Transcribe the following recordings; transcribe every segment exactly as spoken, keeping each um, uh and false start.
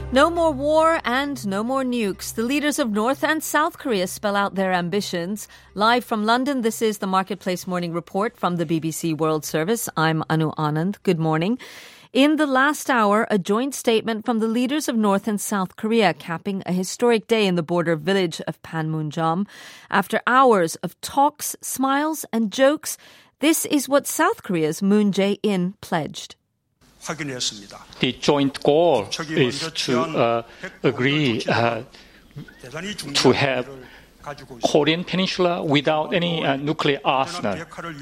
No more war and no more nukes. The leaders of North and South Korea spell out their ambitions. Live from London, this is the Marketplace Morning Report from the B B C World Service. I'm Anu Anand. Good morning. In the last hour, a joint statement from the leaders of North and South Korea capping a historic day in the border village of Panmunjom. After hours of talks, smiles, and jokes, this is what South Korea's Moon Jae-in pledged. The joint goal is to uh, agree uh, to have Korean Peninsula without any uh, nuclear arsenal,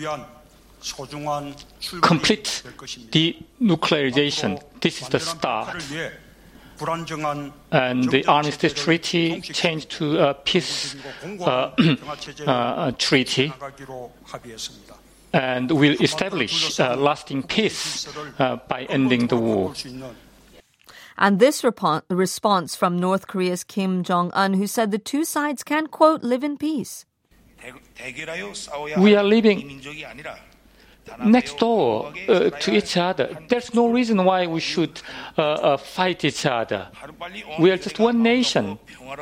complete denuclearization. This is the start. And the Armistice Treaty changed to a peace uh, uh, treaty. And will establish uh, lasting peace uh, by ending the war. And this repo- response from North Korea's Kim Jong-un, who said the two sides can, quote, live in peace. We are living next door uh, to each other. There's no reason why we should uh, uh, fight each other. We are just one nation.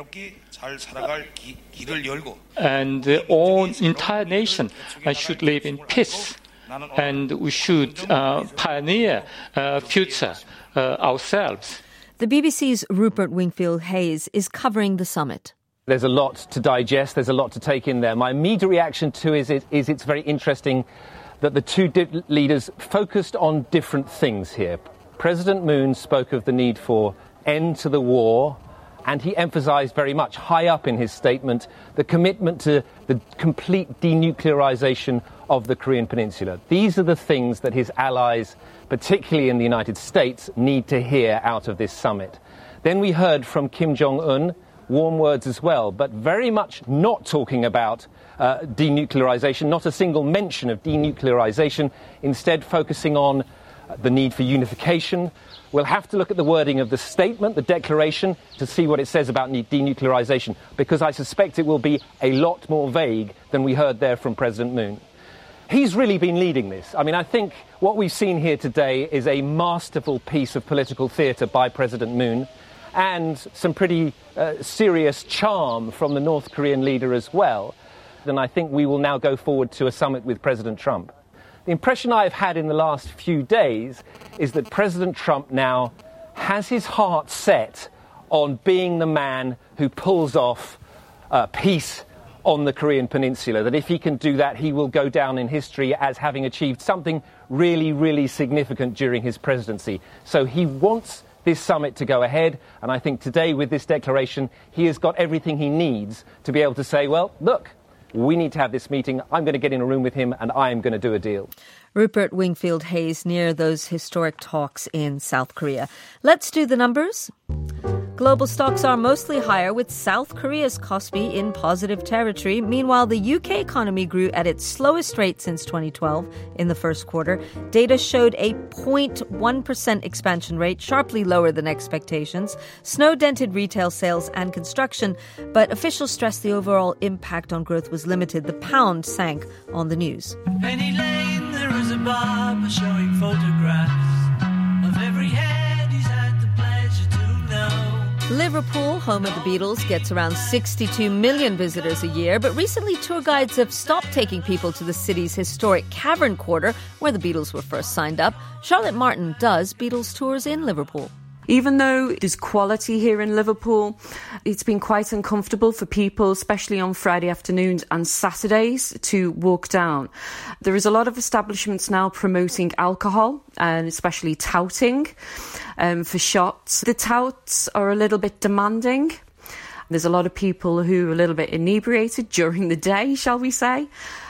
And the whole entire nation uh, should live in peace. And we should uh, pioneer a future uh, ourselves. The B B C's Rupert Wingfield Hayes is covering the summit. There's a lot to digest. There's a lot to take in there. My immediate reaction to it is, is it's very interesting that the two di- leaders focused on different things here. President Moon spoke of the need for end to the war, and he emphasized very much high up in his statement the commitment to the complete denuclearization of the Korean Peninsula. These are the things that his allies, particularly in the United States, need to hear out of this summit. Then we heard from Kim Jong-un, warm words as well, but very much not talking about uh, denuclearization, not a single mention of denuclearization, instead focusing on the need for unification. We'll have to look at the wording of the statement, the declaration, to see what it says about denuclearization, because I suspect it will be a lot more vague than we heard there from President Moon. He's really been leading this. I mean, I think what we've seen here today is a masterful piece of political theatre by President Moon, and some pretty uh, serious charm from the North Korean leader as well. And I think we will now go forward to a summit with President Trump. The impression I've had in the last few days is that President Trump now has his heart set on being the man who pulls off uh, peace on the Korean Peninsula, that if he can do that, he will go down in history as having achieved something really, really significant during his presidency. So he wants this summit to go ahead, and I think today with this declaration, he has got everything he needs to be able to say, well, look, we need to have this meeting. I'm going to get in a room with him and I am going to do a deal. Rupert Wingfield Hayes near those historic talks in South Korea. Let's do the numbers. Global stocks are mostly higher, with South Korea's Kospi in positive territory. Meanwhile, the U K economy grew at its slowest rate since twenty twelve in the first quarter. Data showed a zero point one percent expansion rate, sharply lower than expectations. Snow dented retail sales and construction, but officials stressed the overall impact on growth was limited. The pound sank on the news. Penny Lane, there is a barber showing photographs of every head he's had the pleasure to know. Liverpool, home of the Beatles, gets around sixty-two million visitors a year, but recently tour guides have stopped taking people to the city's historic Cavern Quarter, where the Beatles were first signed up. Charlotte Martin does Beatles tours in Liverpool. Even though there's quality here in Liverpool, it's been quite uncomfortable for people, especially on Friday afternoons and Saturdays, to walk down. There is a lot of establishments now promoting alcohol, and especially touting um, for shots. The touts are a little bit demanding. There's a lot of people who are a little bit inebriated during the day, shall we say.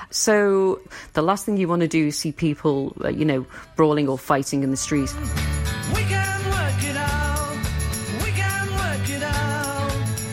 So the last thing you want to do is see people, uh, you know, brawling or fighting in the streets. We can work it out. We can work it out.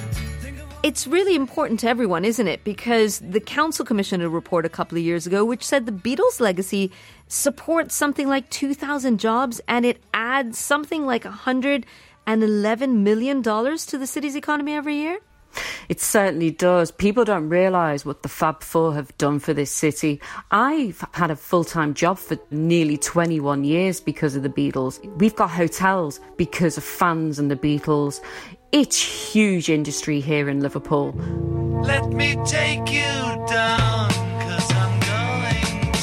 It's really important to everyone, isn't it? Because the Council commissioned a report a couple of years ago which said the Beatles' legacy supports something like two thousand jobs, and it adds something like one hundred eleven million dollars to the city's economy every year. It certainly does. People don't realise what the Fab Four have done for this city. I've had a full-time job for nearly twenty-one years because of the Beatles. We've got hotels because of fans and the Beatles. It's huge industry here in Liverpool. Let me take you down, 'cause I'm going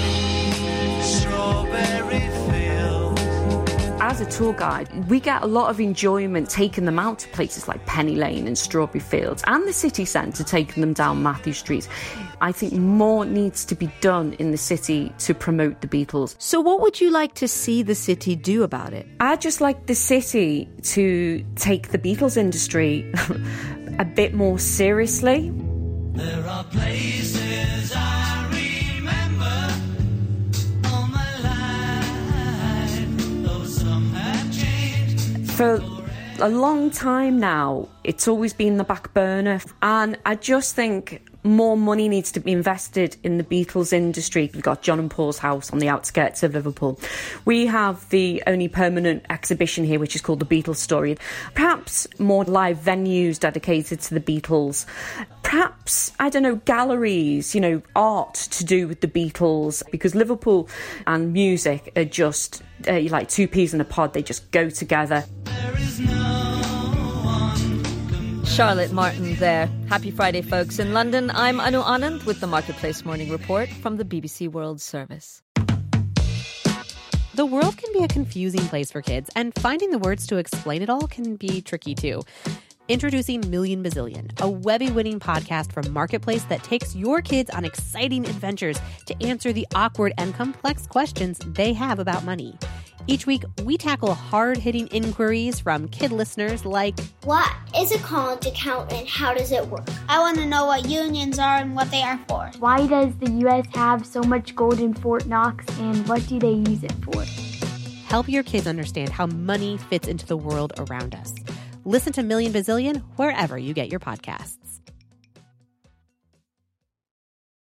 to Strawberry Fields. As a tour guide, we get a lot of enjoyment taking them out to places like Penny Lane and Strawberry Fields and the city centre, taking them down Matthew Street. I think more needs to be done in the city to promote the Beatles. So what would you like to see the city do about it? I'd just like the city to take the Beatles industry a bit more seriously. There are places I remember all my life, though some have changed. For a long time now, it's always been the back burner, and I just think more money needs to be invested in the Beatles industry. We've got John and Paul's house on the outskirts of Liverpool. We have the only permanent exhibition here, which is called The Beatles Story. Perhaps more live venues dedicated to the Beatles. Perhaps, I don't know, galleries, you know, art to do with the Beatles, because Liverpool and music are just uh, like two peas in a pod. They just go together. There is no Charlotte Martin there. Happy Friday, folks. In London, I'm Anu Anand with the Marketplace Morning Report from the B B C World Service. The world can be a confusing place for kids, and finding the words to explain it all can be tricky too. Introducing Million Bazillion, a Webby-winning podcast from Marketplace that takes your kids on exciting adventures to answer the awkward and complex questions they have about money. Each week, we tackle hard-hitting inquiries from kid listeners like, what is a college account and how does it work? I want to know what unions are and what they are for. Why does the U S have so much gold in Fort Knox, and what do they use it for? Help your kids understand how money fits into the world around us. Listen to Million Bazillion wherever you get your podcasts.